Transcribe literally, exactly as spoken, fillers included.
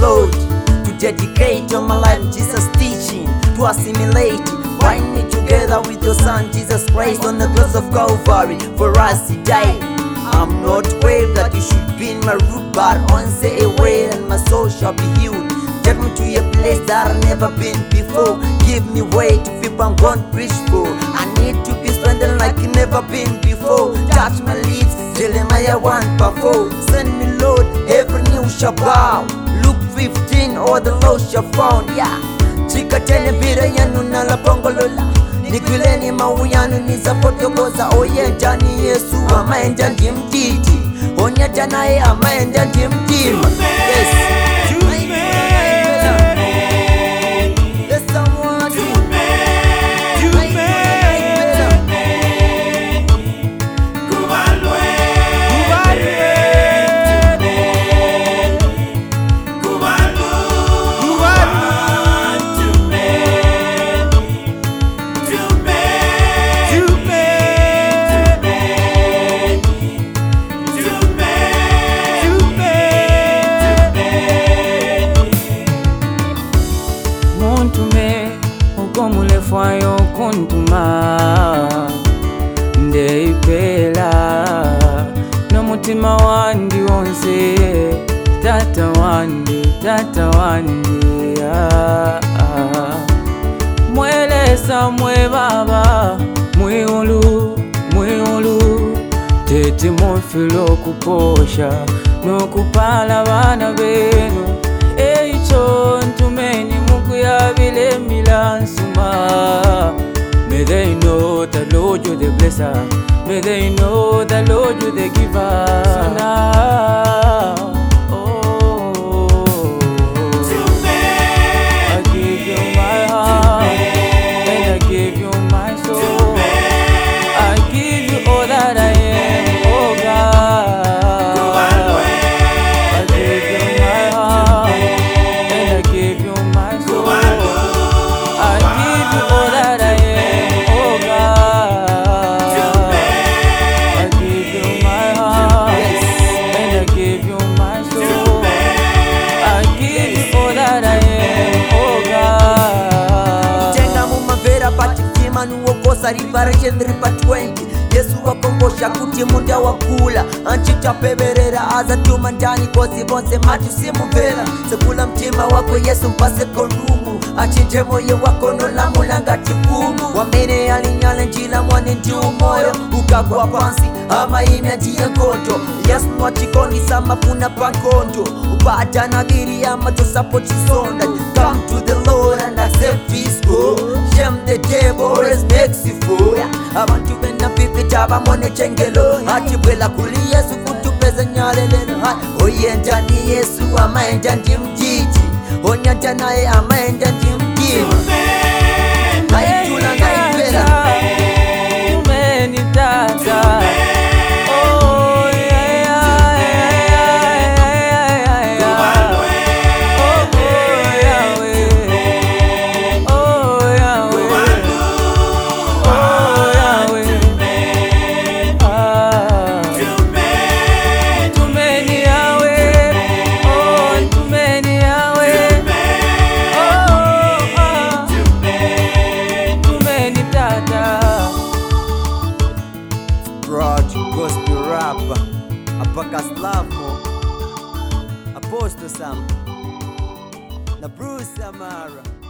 Lord, to dedicate all my life Jesus' teaching, to assimilate, bind me together with your Son Jesus Christ on the cross of Calvary for us to die. I'm not worried that you should be in my root, but once say a word and my soul shall be healed. Take me to a place that I've never been before. Give me way to feel I'm going to preach for. I need to be strengthened like never been before. Touch my lips, Jeremiah one before. Send me Lord, every knee shall bow. Luke fifteen, all the lost shall found. Yeah, chika tene bira yanu na la pongolola. Nikwileni mawuyanu nizapotokoza. Oyenda ni Yesu amaenda ndi mtiti. Onyeta naye amaenda ndi mtima. Yes. Montume ukomulefayo kuntuma ndeipela n'omutima wandi wonse tata wandi tata wandi ah, ah. Mwelesa mwe baba mwihulu mwihulu tete mufilo kuposha n'okupala bana benu eicho ntumeni mukuyabile milansuma. May they know that Lord you're the blesser. May they know that Lord you're the giver. So now, oh, I give you my heart and I give you my soul. I give you all that I am, oh God. Nuokosa Revelation three twenty. Yesu wakombosha kuti munda wakula anchitapeberera azatuma ndani kosi bonse matu simumvera. Sekula mtima wako Yesu mpase kondumu, achinje moyo wako nolamula ngati mfumu. Wamene alinyala njila mwane ndi umoyo, ukagwa pansi ama ina ndiye nkondo. Yesu mwachikoni samafuna pankondo, upata nabiri ama tosapo chisonda. Come to the Lord and accept His call. Shame the devil always makes you fool. Abantu bena pipita bamone chengelo, atibwela kuli Yesu kutupeza nyalelelo. Oyenda ni Yesu amaenda ndi mjiji, onyata naye amaenda ndi mjima. Naitula naipela tumeni tata. Gospel rapper Apaka Slavo Apostle Sam na Bruce Amara.